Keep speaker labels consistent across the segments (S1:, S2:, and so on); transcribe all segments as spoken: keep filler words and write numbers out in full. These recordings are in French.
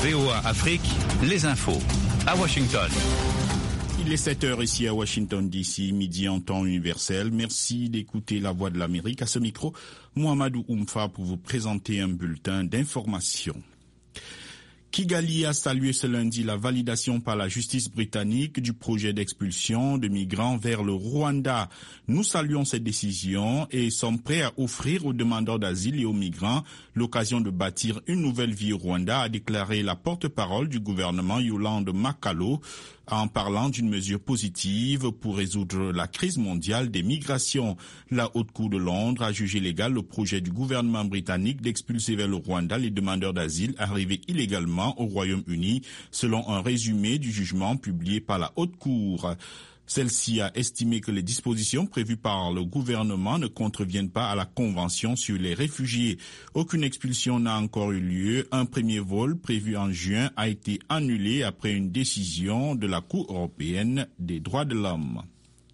S1: V O A Afrique, les infos. À Washington.
S2: Il est sept heures ici à Washington D C, midi en temps universel. Merci d'écouter La Voix de l'Amérique. À ce micro, Mohamedou Oumfa pour vous présenter un bulletin d'information. Kigali a salué ce lundi la validation par la justice britannique du projet d'expulsion de migrants vers le Rwanda. Nous saluons cette décision et sommes prêts à offrir aux demandeurs d'asile et aux migrants l'occasion de bâtir une nouvelle vie au Rwanda, a déclaré la porte-parole du gouvernement Yolande Makalo, en parlant d'une mesure positive pour résoudre la crise mondiale des migrations. La Haute Cour de Londres a jugé légal le projet du gouvernement britannique d'expulser vers le Rwanda les demandeurs d'asile arrivés illégalement au Royaume-Uni, selon un résumé du jugement publié par la Haute Cour. Celle-ci a estimé que les dispositions prévues par le gouvernement ne contreviennent pas à la Convention sur les réfugiés. Aucune expulsion n'a encore eu lieu. Un premier vol prévu en juin a été annulé après une décision de la Cour européenne des droits de l'homme.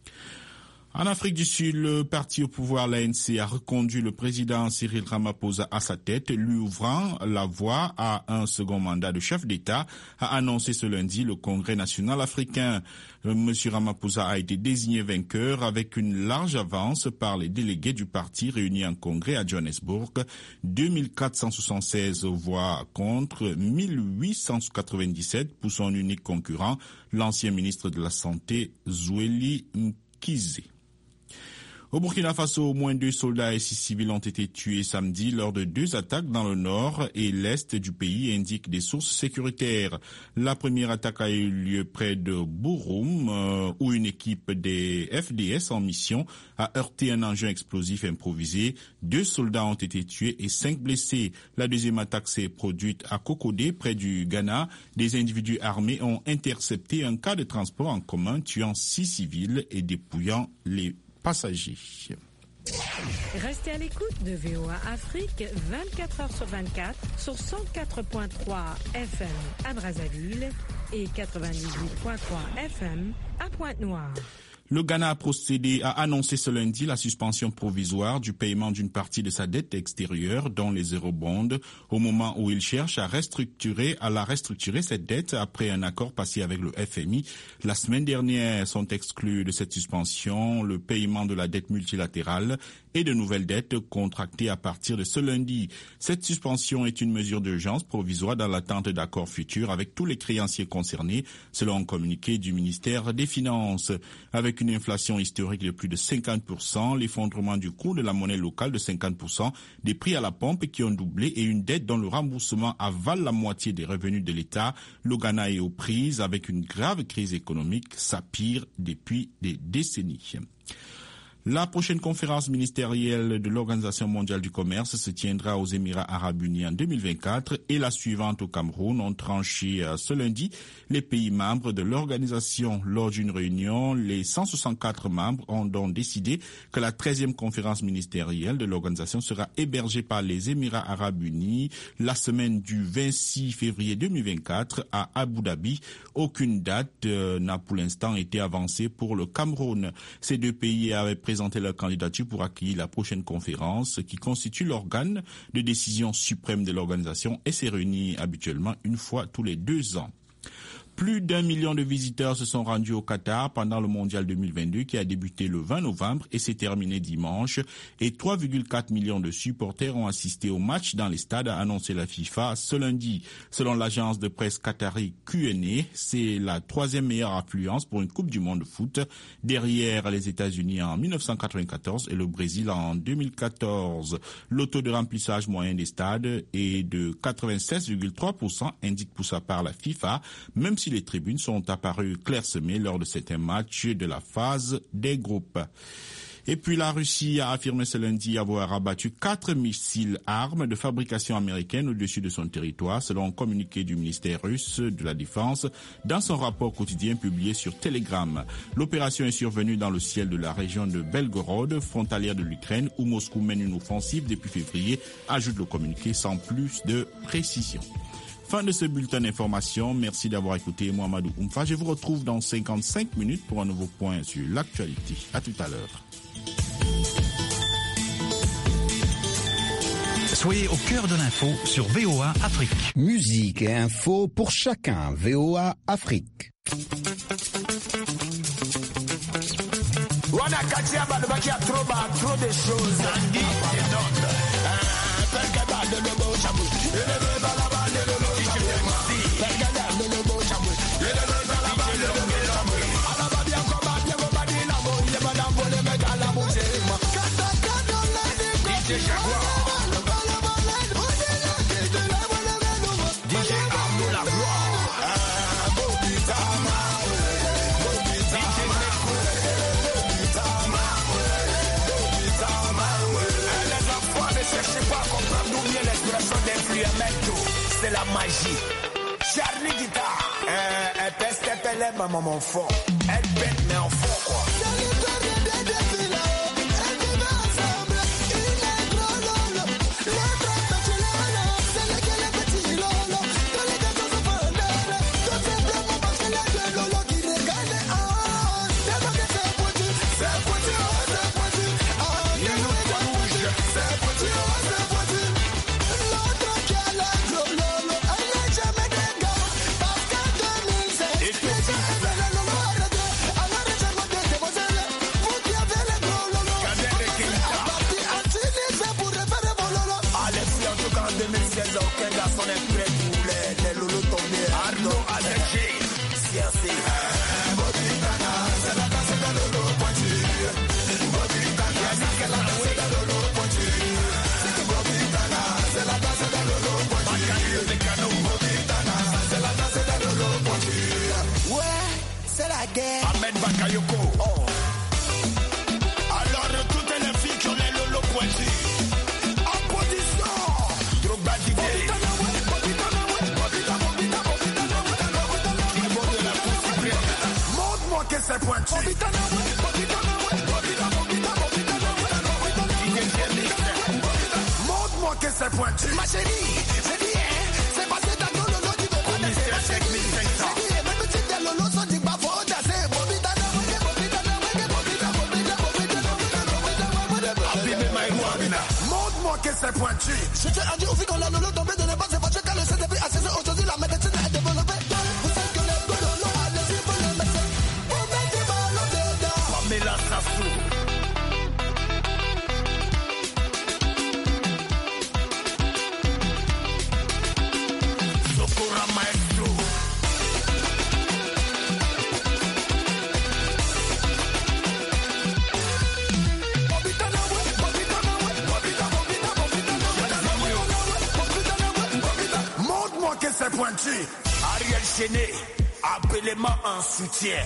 S2: En Afrique du Sud, le parti au pouvoir, l'A N C, a reconduit le président Cyril Ramaphosa à sa tête, lui ouvrant la voie à un second mandat de chef d'État, a annoncé ce lundi le Congrès national africain. Monsieur Ramaphosa a été désigné vainqueur avec une large avance par les délégués du parti réunis en congrès à Johannesburg. deux mille quatre cent soixante-seize voix contre mille huit cent quatre-vingt-dix-sept pour son unique concurrent, l'ancien ministre de la Santé, Zweli Mkhize. Au Burkina Faso, au moins deux soldats et six civils ont été tués samedi lors de deux attaques dans le nord et l'est du pays, indiquent des sources sécuritaires. La première attaque a eu lieu près de Bouroum, euh, où une équipe des F D S en mission a heurté un engin explosif improvisé. Deux soldats ont été tués et cinq blessés. La deuxième attaque s'est produite à Kokodé, près du Ghana. Des individus armés ont intercepté un cas de transport en commun, tuant six civils et dépouillant les passagers.
S3: Restez à l'écoute de V O A Afrique vingt-quatre heures sur vingt-quatre sur cent quatre virgule trois F M à Brazzaville et quatre-vingt-dix-huit virgule trois F M à Pointe-Noire.
S2: Le Ghana a procédé à annoncer ce lundi la suspension provisoire du paiement d'une partie de sa dette extérieure, dont les eurobonds, au moment où il cherche à restructurer, à la restructurer cette dette après un accord passé avec le F M I. La semaine dernière sont exclus de cette suspension le paiement de la dette multilatérale et de nouvelles dettes contractées à partir de ce lundi. Cette suspension est une mesure d'urgence provisoire dans l'attente d'accords futurs avec tous les créanciers concernés, selon un communiqué du ministère des Finances. Avec une inflation historique de plus de cinquante pour cent, l'effondrement du cours de la monnaie locale de cinquante pour cent, des prix à la pompe qui ont doublé et une dette dont le remboursement avale la moitié des revenus de l'État, le Ghana est aux prises avec une grave crise économique, sa pire depuis des décennies. La prochaine conférence ministérielle de l'Organisation mondiale du commerce se tiendra aux Émirats arabes unis en deux mille vingt-quatre et la suivante au Cameroun, ont tranché ce lundi les pays membres de l'organisation. Lors d'une réunion, les cent soixante-quatre membres ont donc décidé que la treizième conférence ministérielle de l'organisation sera hébergée par les Émirats arabes unis la semaine du vingt-six février deux mille vingt-quatre à Abu Dhabi. Aucune date euh, n'a pour l'instant été avancée pour le Cameroun. Ces deux pays avaient présenté leur candidature pour accueillir la prochaine conférence qui constitue l'organe de décision suprême de l'organisation et s'est réunie habituellement une fois tous les deux ans. Plus d'un million de visiteurs se sont rendus au Qatar pendant le mondial deux mille vingt-deux qui a débuté le vingt novembre et s'est terminé dimanche. Et trois virgule quatre millions de supporters ont assisté au match dans les stades, a annoncé la FIFA ce lundi. Selon l'agence de presse qatari Q N A, c'est la troisième meilleure affluence pour une Coupe du Monde de foot, derrière les États-Unis en mille neuf cent quatre-vingt-quatorze et le Brésil en deux mille quatorze. Le taux de remplissage moyen des stades est de quatre-vingt-seize virgule trois pour cent, indique pour sa part la FIFA, même si les tribunes sont apparues clairsemées lors de certains matchs de la phase des groupes. Et puis la Russie a affirmé ce lundi avoir abattu quatre missiles armes de fabrication américaine au-dessus de son territoire, selon un communiqué du ministère russe de la Défense dans son rapport quotidien publié sur Telegram. L'opération est survenue dans le ciel de la région de Belgorod, frontalière de l'Ukraine, où Moscou mène une offensive depuis février, ajoute le communiqué sans plus de précision. Fin de ce bulletin d'information. Merci d'avoir écouté Mohamedou Oumfa. Je vous retrouve dans cinquante-cinq minutes pour un nouveau point sur l'actualité. À tout à l'heure.
S1: Soyez au cœur de l'info sur V O A Afrique.
S4: Musique et info pour chacun. V O A Afrique.
S5: Trop de choses. C'est la magie. Charlie Guitar, un peste appelé ma maman fort. Elle bête mais en fort quoi. Montre-moi que c'est pointu. Ma chérie, j'ai dit, c'est passé dans nos lolos du bébé. J'ai dit, même si des lolos sont du bas, faut dasser. Montre-moi que c'est pointu. Je t'ai dit, au fil qu'on a lolo tombé de l'époque, c'est pas que le C D P a cessé aujourd'hui, la médecine est développée. Vous savez que les lolos, allez-y, vous les mettez. Vous mettez mal au dedans. Pamela Sassou. Pointu, Ariel Chené, appelez-moi en soutien.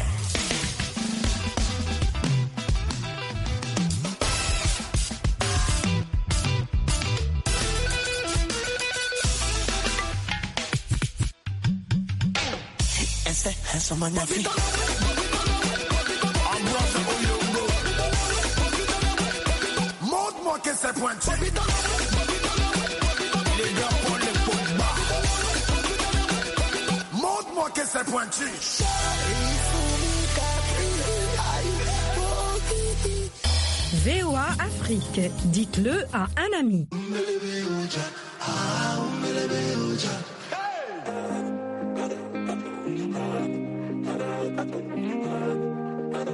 S5: Montre-moi que c'est pointu. Les gars pour les Pogba. Montre-moi que c'est pointu.
S3: V O A Afrique, dites-le à un ami.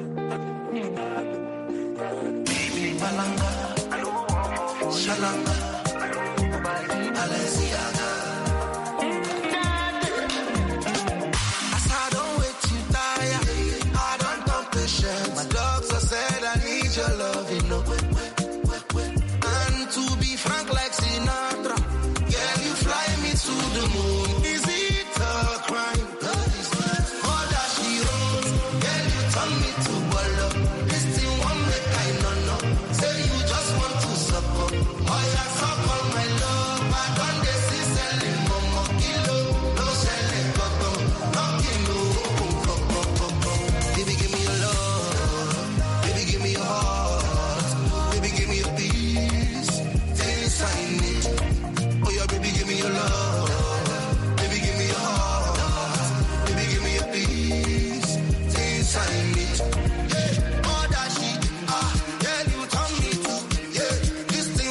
S5: Shalanga,